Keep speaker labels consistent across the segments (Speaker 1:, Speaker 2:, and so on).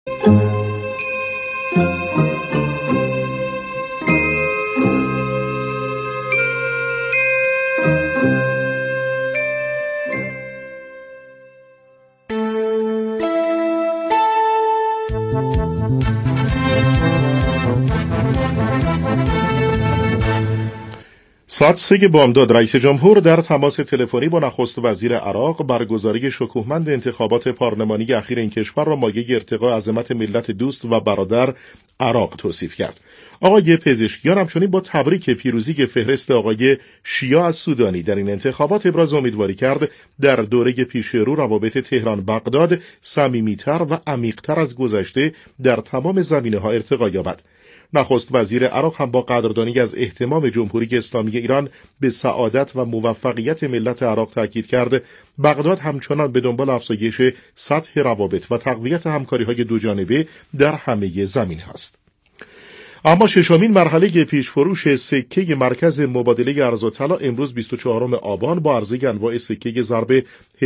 Speaker 1: ساعت 3 بامداد رئیس جمهور در تماس تلفنی با نخست وزیر عراق برگزاری شکوهمند انتخابات پارلمانی اخیر این کشور را مایه ارتقاء عظمت ملت دوست و برادر عراق توصیف کرد. آقای پزشکیان همچنین با تبریک پیروزی فهرست آقای شیا از سودانی در این انتخابات ابراز امیدواری کرد در دوره پیش رو روابط تهران بغداد صمیمیتر و عمیق‌تر از گذشته در تمام زمینه‌ها ارتقا یابد. نخست وزیر عراق هم با قدردانی از اهتمام جمهوری اسلامی ایران به سعادت و موفقیت ملت عراق تاکید کرد. بغداد همچنان به دنبال افزایش سطح روابط و تقویت همکاری‌های دوجانبه در همه زمینه‌ها است. اما ششمین مرحله پیشفروش سکه مرکز مبادله ارز و طلا امروز 24 آبان با عرضه انواع سکه ضرب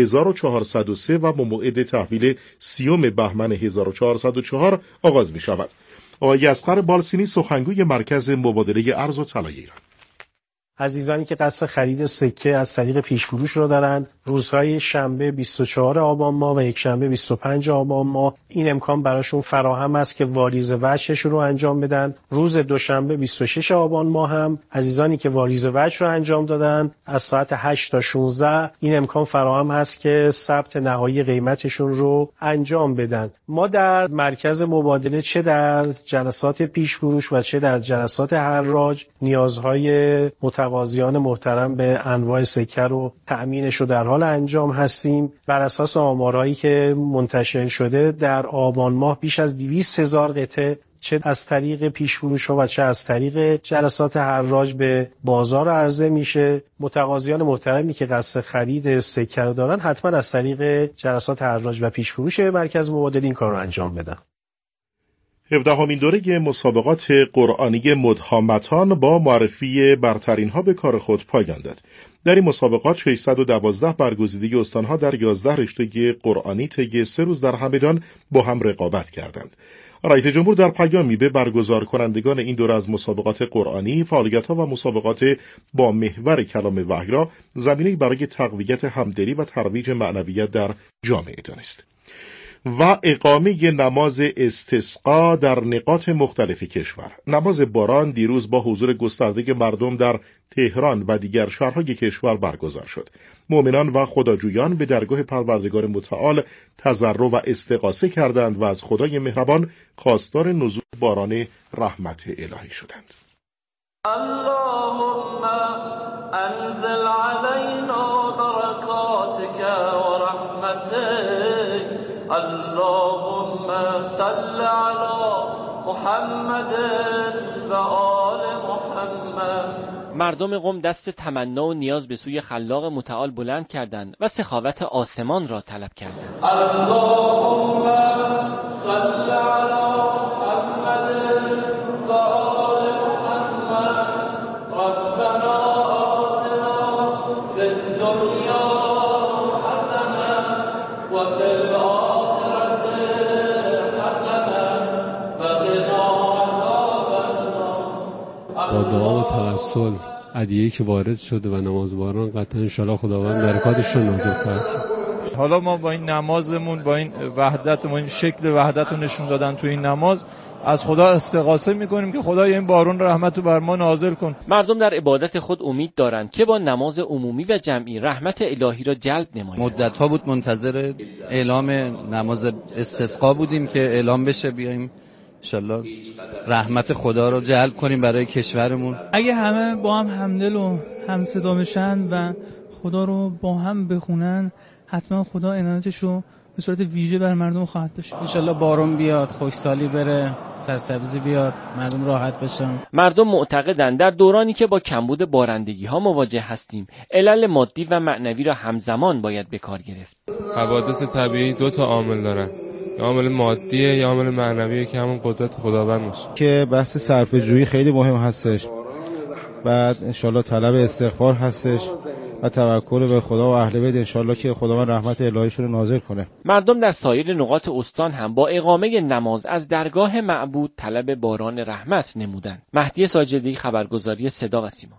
Speaker 1: 1403 و با موعد تحویل 30 بهمن 1404 آغاز می شود. آقای اصغر بالسینی سخنگوی مرکز مبادله ارز و طلای ایران:
Speaker 2: عزیزانی که قصد خرید سکه از طریق پیشفروش را دارند، روزهای شنبه 24 آبان ماه و یکشنبه 25 آبان ماه این امکان براشون فراهم است که واریز وجهش رو انجام بدن. روز دوشنبه 26 آبان ماه هم عزیزانی که واریز وجه رو انجام دادن از ساعت 8 تا 16 این امکان فراهم هست که ثبت نهایی قیمتشون رو انجام بدن. ما در مرکز مبادله چه در جلسات پیشفروش و چه در جلسات حراج نیازهای متقاضیان محترم به انواع سکه رو تأمینش رو در حال انجام هستیم. بر اساس آمارهایی که منتشر شده در آبان ماه بیش از 200,000 قطعه چه از طریق پیشفروش‌ها و چه از طریق جلسات حراج به بازار عرضه میشه. متقاضیان محترمی که قصد خرید سکه رو دارن حتما از طریق جلسات حراج و پیشفروش مرکز مبادله این کار رو انجام بدن.
Speaker 1: 17مین دوره مسابقات قرآنی مدهامتان با معرفی برترین‌ها به کار خود پایان داد. در این مسابقات 612 برگزیده استان‌ها در 11 رشته قرآنی طی 3 روز در همدان با هم رقابت کردند. رئیس جمهور در پیامی به برگزار کنندگان این دوره از مسابقات قرآنی، فعالیت‌ها و مسابقات با محور کلام وحی را زمینه‌ای برای تقویت همدلی و ترویج معنویت در جامعه دانست. و اقامه نماز استسقا در نقاط مختلف کشور. نماز باران دیروز با حضور گسترده مردم در تهران و دیگر شهرهای کشور برگزار شد. مؤمنان و خداجویان به درگاه پروردگار متعال تضرع و استغاثه کردند و از خدای مهربان خواستار نزول باران رحمت الهی شدند.
Speaker 3: اللهم انزل علينا بركاتك ورحمتك اللهم صل على محمد و آل محمد.
Speaker 4: مردم قم دست تمنا و نیاز به سوی خلاق متعال بلند کردند و سخاوت آسمان را طلب کردند.
Speaker 3: اللهم صل علی محمد و آل محمد. ربنا آتنا فی الدنیا حسنه و فی الاخرة حسنه و قنا عذاب النار.
Speaker 5: با دعا و توسل ادعیه‌ای که وارد شده و نماز باران قطعا انشاءالله خداوند برکاتش رو نازل خواهد کرد.
Speaker 6: حالا ما با این نمازمون، با این وحدت، با این شکل وحدت رو نشون دادن تو این نماز، از خدا استغاثه میکنیم که خدای این بارون رحمت رو بر ما نازل کن.
Speaker 4: مردم در عبادت خود امید دارند که با نماز عمومی و جمعی رحمت الهی را جلب نمایند.
Speaker 7: مدت‌ها بود منتظر اعلام نماز استسقا بودیم که اعلام بشه، بیایم انشالله رحمت خدا رو جلب کنیم برای کشورمون.
Speaker 8: اگه همه با هم همدل و هم صدا بشن و خدا رو با هم بخونن، حتما خدا عنایتش رو به صورت ویژه بر مردم خواهد داشت.
Speaker 9: انشالله بارون بیاد، خوشسالی بره، سرسبزی بیاد، مردم راحت بشن.
Speaker 4: مردم معتقدند در دورانی که با کمبود بارندگی ها مواجه هستیم، علل مادی و معنوی را همزمان باید به کار گرفت.
Speaker 10: حوادث طبیعی 2 تا عامل دارن، یا عامل مادیه یا عامل معنویه که همون قدرت خداوند باشه.
Speaker 11: که بحث صرفه‌جویی خیلی مهم هستش. بعد انشالله طلب استغفار هستش. و توکل به خدا و اهل بیت، انشالله که خداوند رحمت الهیشون رو نازل کنه.
Speaker 4: مردم در سایر نقاط استان هم با اقامه نماز از درگاه معبود طلب باران رحمت نمودند. مهدی ساجدی، خبرگزاری صدا و سیما.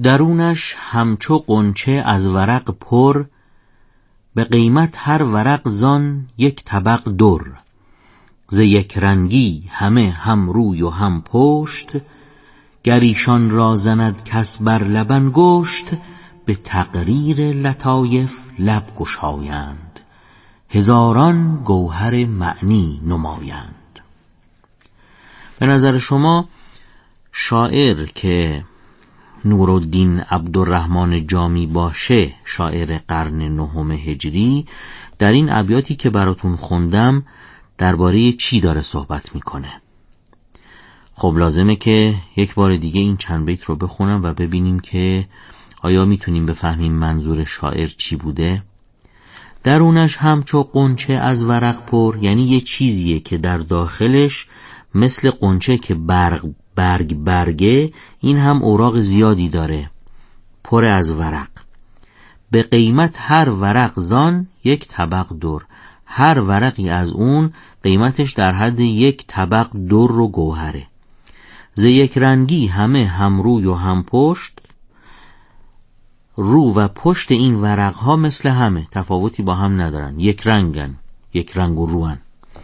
Speaker 12: درونش همچو غنچه از ورق پر، به قیمت هر ورق زان یک طبق در. ز یک رنگی همه هم روی و هم پشت، گر ایشان را زند کس بر لب انگشت، به تقریر لطایف لب گشایند، هزاران گوهر معنی نمایند. به نظر شما شاعر که نورالدین عبدالرحمن جامی باشه، شاعر قرن 9 هجری، در این ابیاتی که براتون خوندم درباره چی داره صحبت میکنه؟ خب لازمه که یک بار دیگه این چند بیت رو بخونم و ببینیم که آیا میتونیم بفهمیم منظور شاعر چی بوده؟ درونش همچو غنچه از ورق پر، یعنی یه چیزیه که در داخلش مثل غنچه که برگه، این هم اوراق زیادی داره، پر از ورق. به قیمت هر ورق زان یک طبق در، هر ورقی از اون قیمتش در حد یک طبق در و گوهره. ز یک رنگی همه هم روی و هم پشت، رو و پشت این ورق ها مثل همه، تفاوتی با هم ندارن، یک رنگن، یک رنگ و روان.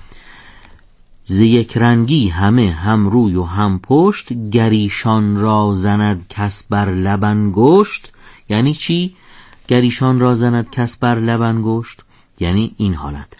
Speaker 12: ز یک رنگی همه هم روی و هم پشت، گریشان را زند کس بر لب انگشت. یعنی چی؟ گریشان را زند کس بر لب انگشت یعنی این حالت.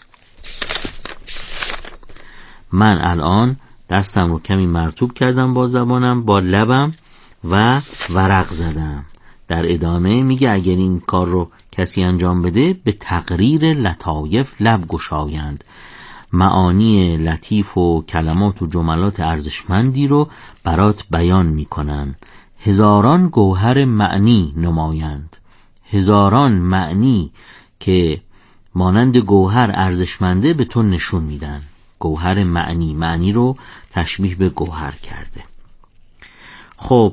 Speaker 12: من الان دستم رو کمی مرطوب کردم با زبانم، با لبم و ورق زدم. در ادامه میگه اگر این کار رو کسی انجام بده، به تقریر لطایف لب گشایند، معانی لطیف و کلمات و جملات ارزشمندی رو برات بیان میکنن، هزاران گوهر معنی نمایند. هزاران معنی که مانند گوهر ارزشمنده به تو نشون میدن. گوهر معنی رو تشبیه به گوهر کرده. خب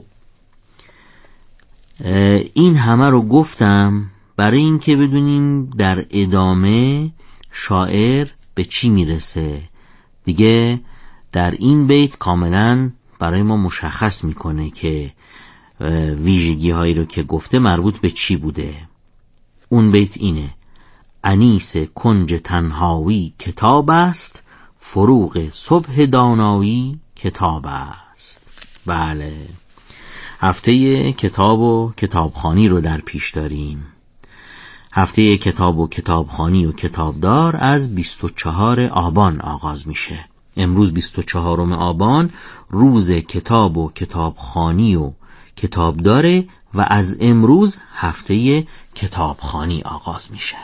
Speaker 12: این همه رو گفتم برای این که بدونیم در ادامه شاعر به چی میرسه. دیگه در این بیت کاملا برای ما مشخص میکنه که ویژگی هایی رو که گفته مربوط به چی بوده. اون بیت اینه: انیس کنج تنهایی کتاب است، فروغ صبح دانایی کتاب است. بله، هفته کتاب و کتابخوانی رو در پیش داریم. هفته کتاب و کتابخوانی و کتابدار از 24 آبان آغاز میشه. امروز 24 آبان روز کتاب و کتابخوانی و کتابداره و از امروز هفته کتابخوانی آغاز میشه.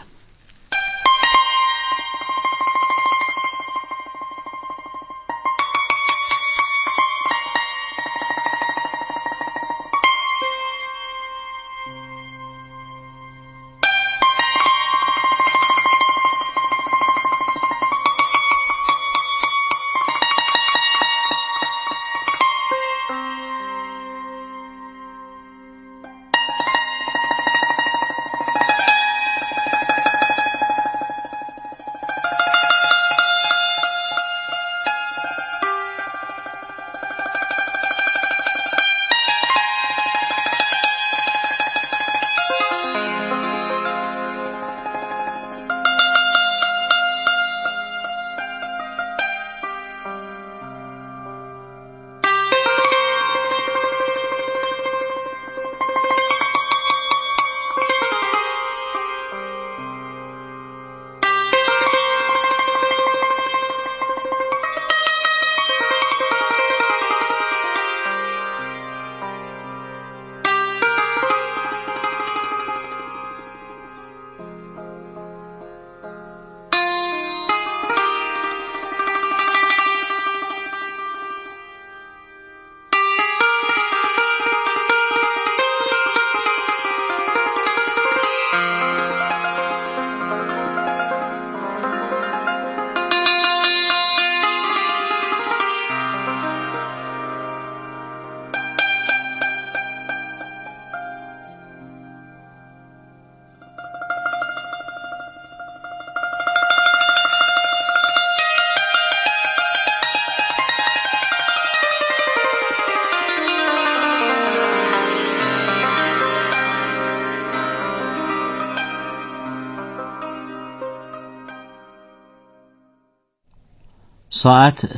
Speaker 12: ساعت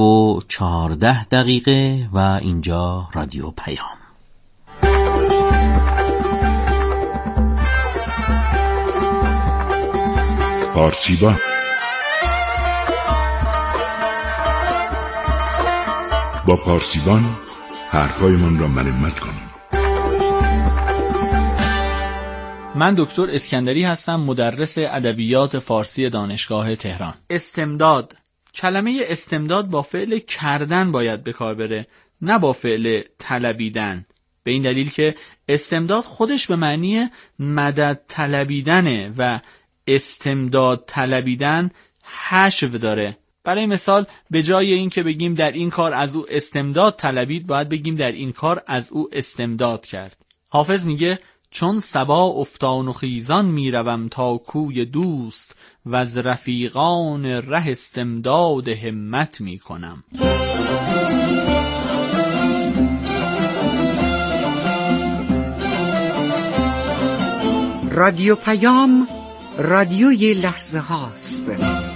Speaker 12: 3:14 و اینجا رادیو پیام.
Speaker 13: پارسیبان با پارسیبان حرفایمان را مرمت کنیم.
Speaker 14: من دکتر اسکندری هستم، مدرس ادبیات فارسی دانشگاه تهران. استمداد، کلمه استمداد با فعل کردن باید به کار بره، نه با فعل طلبیدن، به این دلیل که استمداد خودش به معنی مدد طلبیدنه و استمداد طلبیدن حشو داره. برای مثال به جای این که بگیم در این کار از او استمداد طلبید، باید بگیم در این کار از او استمداد کرد. حافظ میگه چون صبا افتان و خیزان میروم تا کوی دوست و از رفیقان ره استمداد همت میکنم.
Speaker 15: رادیو پیام، رادیوی لحظه هاست.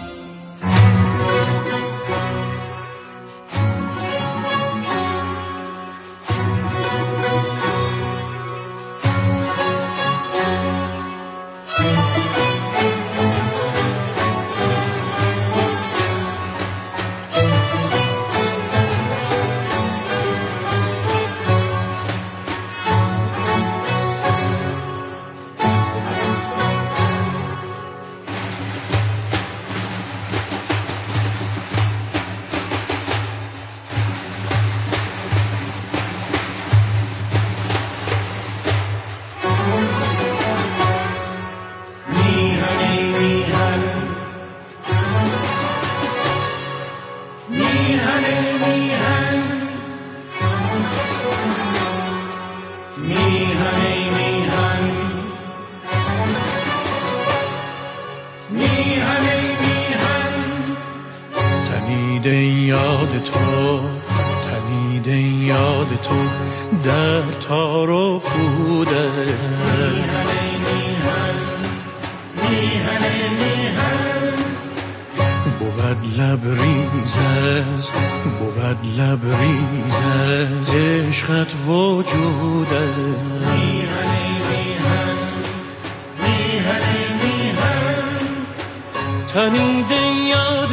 Speaker 16: تنیده یاد تو در تار و پوده، بود لبریزز عشقت وجوده. تنیده یاد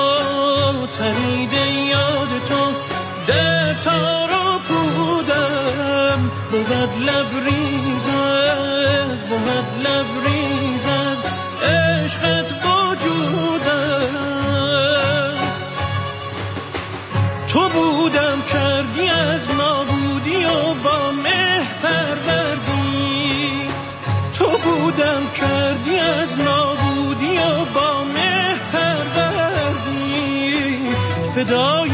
Speaker 16: تو در تار و پودم، بود لبریزز عشقت وجودم. تو بودم کردی از نابودی و با مه پروردی، تو بودم کردی از نابودی و با مه پروردی. فدای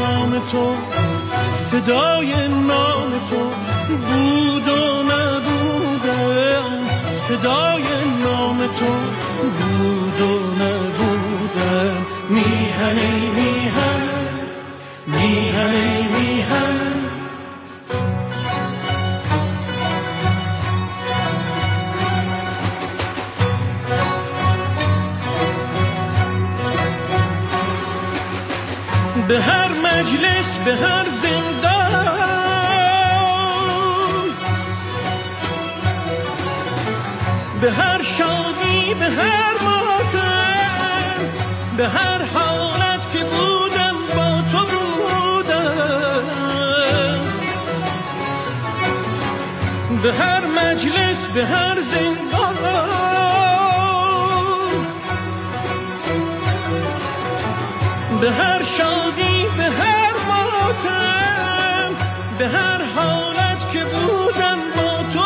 Speaker 16: نام تو بود و نبودم، فدای نام تو بود و نبودم. میهن به هر مجلس، به هر زندان، به هر شادی، به هر ماتم، به هر حالت که بودم با تو بودم. به هر مجلس، به هر زندان، به هر شادی، به هر ماتم، به هر حالت که بودم با تو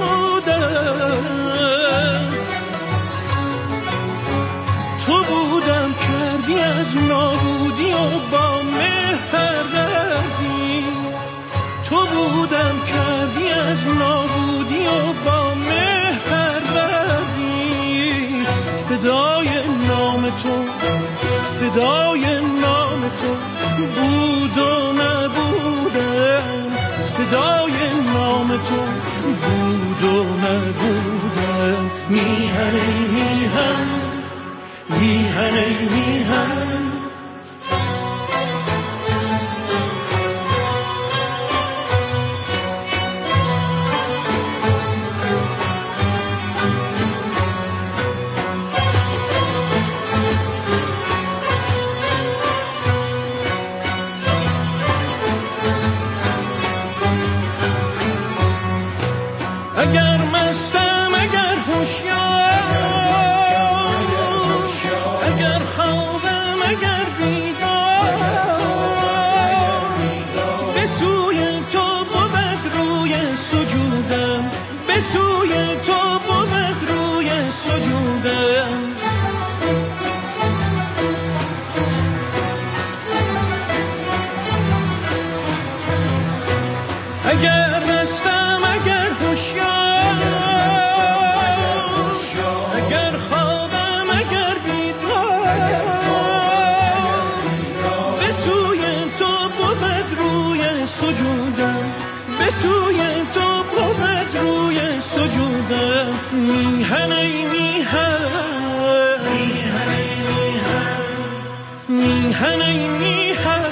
Speaker 16: بودم. تو بودم کردی از نابودی و با مه پروردی، تو بودم کردی از نابودی و با مه پروردی. فدای نام تو بود و نبودم، فدای اگر مستم اگر هوشیار، اگر خوابم اگر بیدار، به سوی تو بود روی سجودم، به سوی تو بود روی سجودم. میهن ای میهن، میهن ای میهن،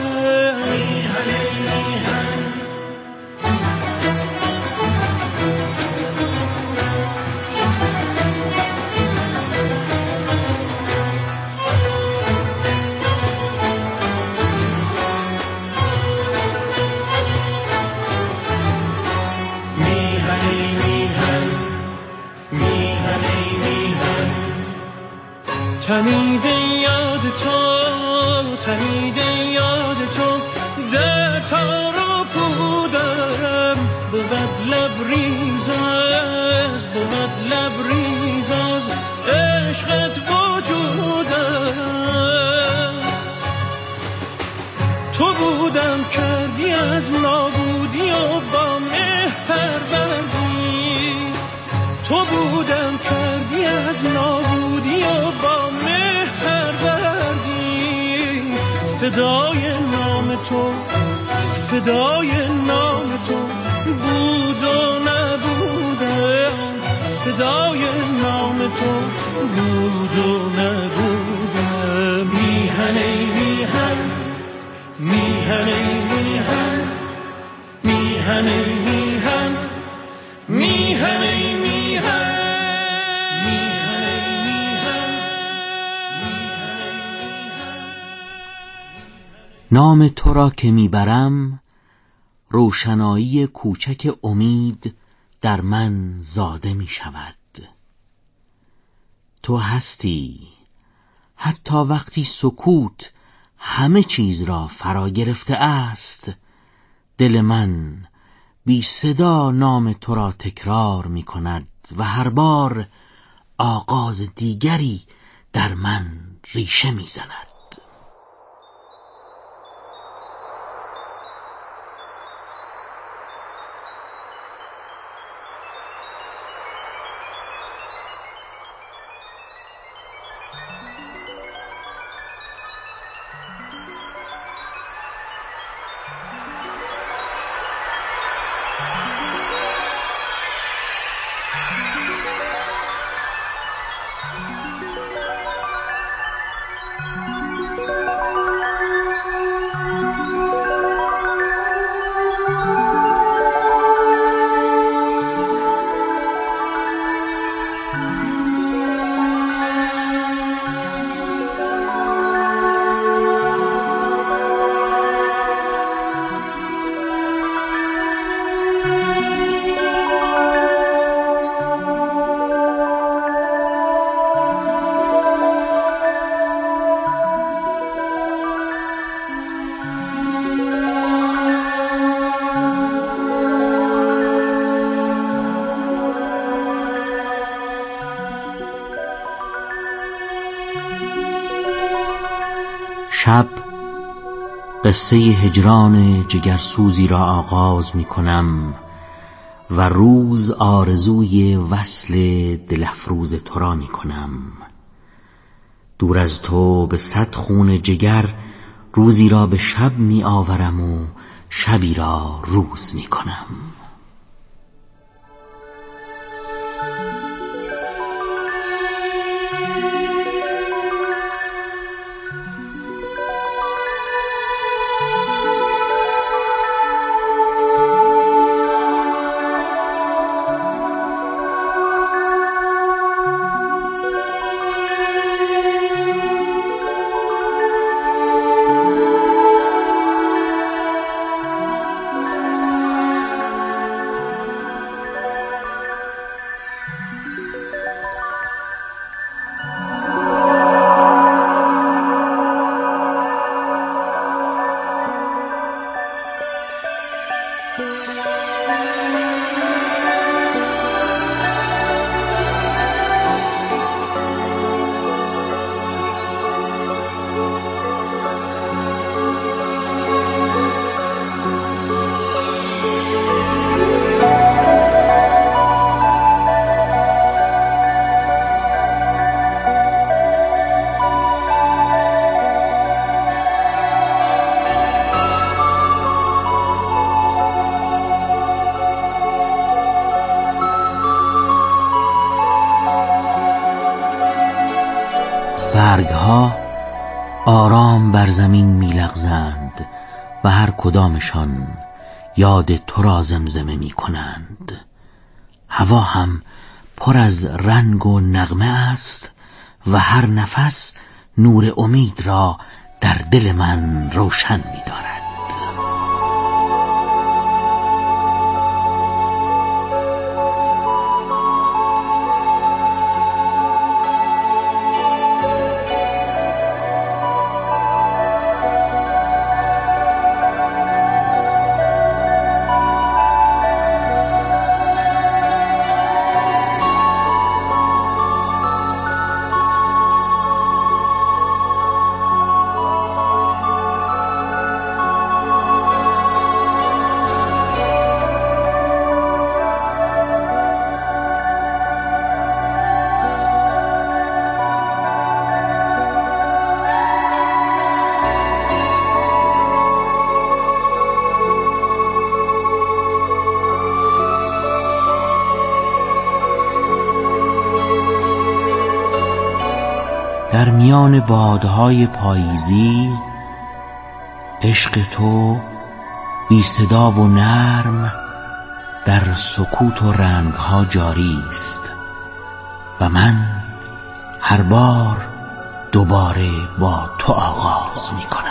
Speaker 16: تنیده یاد تو، تنیده یاد تو، در تارو پودم، بود لبریز از، بود لبریز از عشقت وجودم. تو بودم کردی از نابودی و با مه پروردی، تو بودم کردی از نابودی و با مه پروردی. فدای نام تو، فدای نام تو بود و نبودم، فدای نام تو بود و نبودم. میهن ای میهن، میهن ای میهن، میهن ای میهن، میهن ای میهن.
Speaker 12: نام تو را که میبرم، روشنایی کوچک امید در من زاده می شود. تو هستی، حتی وقتی سکوت همه چیز را فرا گرفته است. دل من بی صدا نام تو را تکرار می کند و هر بار آغاز دیگری در من ریشه می زند. شب قصه هجران جگرسوزی را آغاز می کنم و روز آرزوی وصل دلفروز تو را می کنم. دور از تو به 100 خون جگر روزی را به شب می آورم و شبی را روز می کنم. بر زمین میلغزند و هر کدامشان یاد تو را زمزمه می کنند. هوا هم پر از رنگ و نغمه است و هر نفس نور امید را در دل من روشن می دارد. در میان بادهای پاییزی عشق تو بی صدا و نرم در سکوت و رنگها جاری است و من هر بار دوباره با تو آغاز می کنم.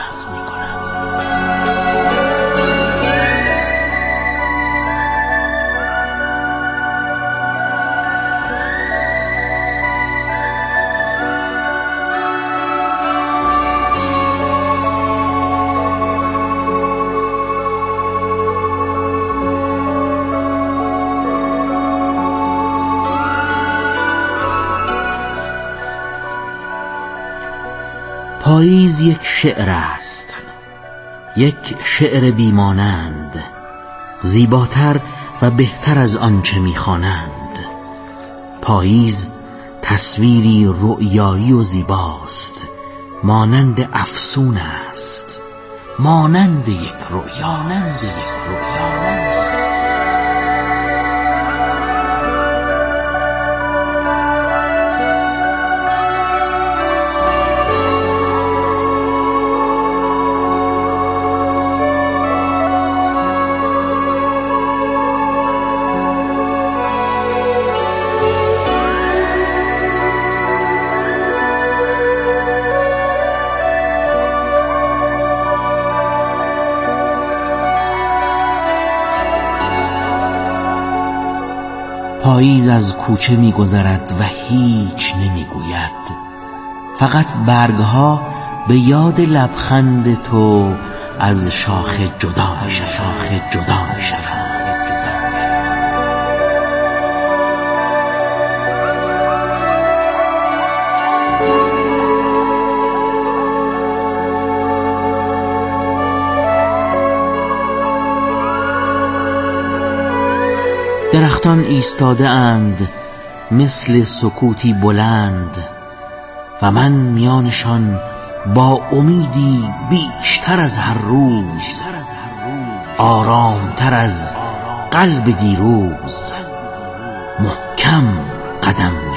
Speaker 12: پاییز یک شعر است، یک شعر بیمانند، زیباتر و بهتر از آنچه می‌خوانند. پاییز تصویری رؤیایی و زیباست، مانند افسون است، مانند یک رؤیا. پاییز از کوچه می‌گذرد و هیچ نمی‌گوید، فقط برگها به یاد لبخند تو از شاخ جدا می‌شوند. درختان ایستاده اند مثل سکوتی بلند و من میانشان با امیدی بیشتر از هر روز، آرامتر از قلب دیروز، محکم قدم